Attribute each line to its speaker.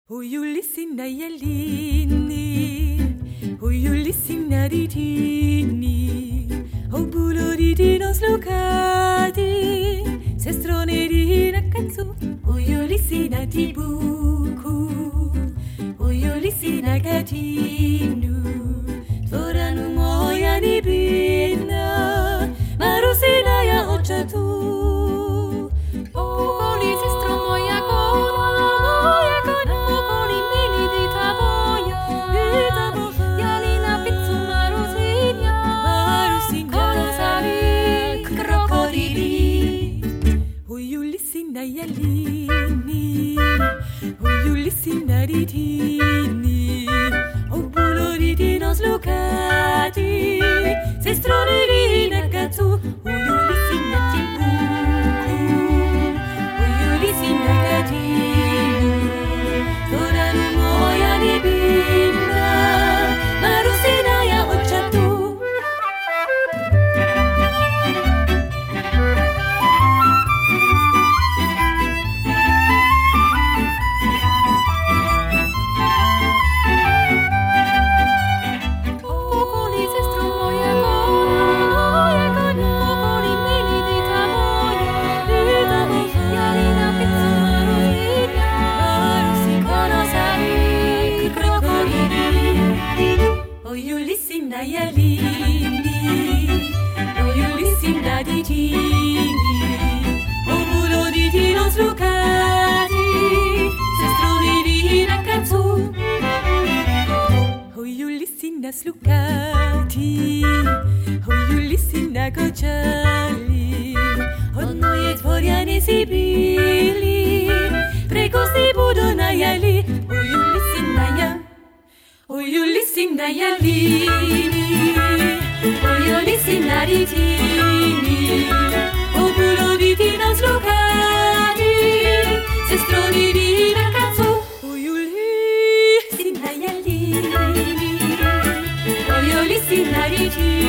Speaker 1: Uyulisina yalini, uyulisina ditini, obuloditi nos lucati, sestrone di ragazzo, uyulisina di buku, uyulisina gatinu, tvoranu moja ni bina, marusina ya oczatu. Yalini, uyulisina ditini, obuloditi nos lucati, sestrone di ragazzo, uyulisina di buku, uyulisina gatinu, tvoranu moja ni bina, marusina ya oczatu. Uyulisina yalini, uyulisina ditini, obuloditi nos lucati, sestrone di ragazzo. Uyulisina slukati, uyulisina gocciali, onnoje tvoriani sibili, prekosti budona yali, uyulisina yalini, uyulisina ditini, obuloditi nos lucati, sestrone di ragazzo. Uyulisina yalini, uyulisina ditini.